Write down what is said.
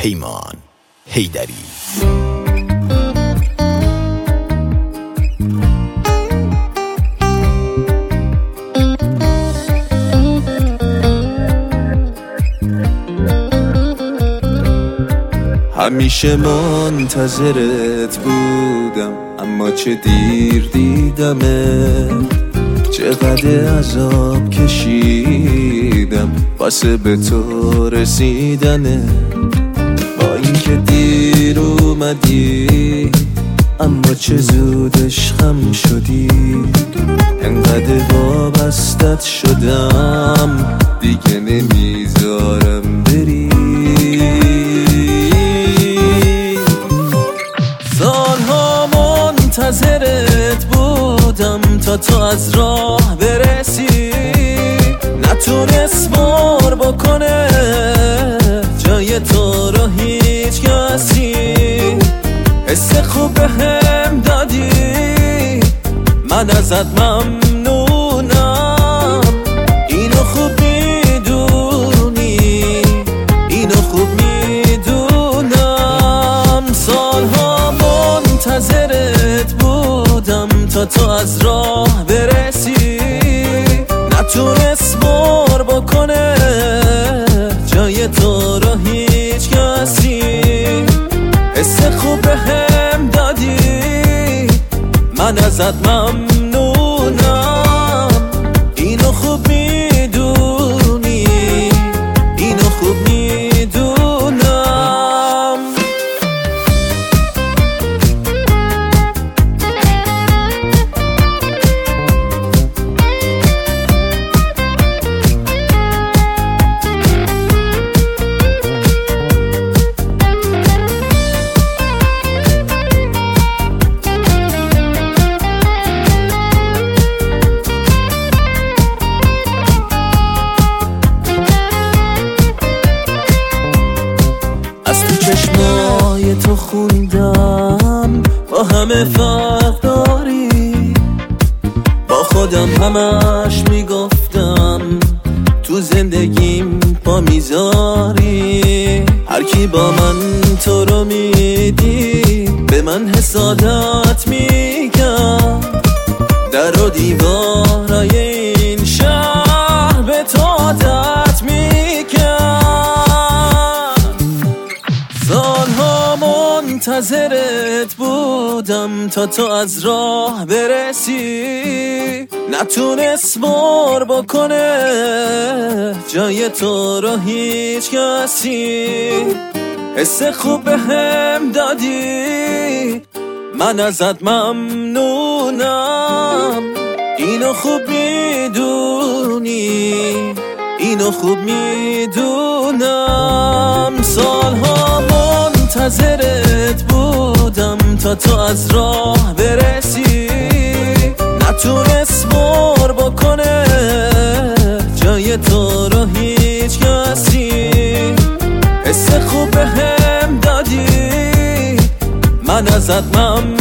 پیمان حیدری. همیشه منتظرت بودم اما چه دیر دیدمه، چقدر عذاب کشیدم واسه به تو رسیدنه. با اینکه دیر اومدی اما چه زود عشقم شدی، انقدر وابستت شدم دیگه نمیذارم بری. سالها منتظرت بودم تا تو از راه برسی، نتونست بار بکنه جای تو رو هیچ کسی. حس خوب بهم دادی من ازت ممنونم، اینو خوب میدونی، اینو خوب میدونم. سالها منتظرت بودم تا تو از راه برسی، نتونست بار بکنه جای تو رو هیچ کسی. حس خوب بهم دادی من ازت ممنونم، اینو خوب میدونی، اینو خوب میدونم. چشمای تو خوندم با همه فرق داری، با خودم همش میگفتم تو زندگیم پا میذاری. هر کی با من تو رو میدی به من حسادت میکرد، در و دیوارای این شهر به تو عادت میکرد. سالها منتظرت بودم تا تو از راه برسی، نتونست بار بکنه جای تو رو هیچ کسی. حس خوب بهم دادی من ازت ممنونم، اینو خوب میدونی، اینو خوب میدونم. سالها منتظرت بودم تا تو از راه برسی، نتونست بار بکنه جای تو رو هیچ کسی. حس خوب بهم دادی من ازت ممنونم،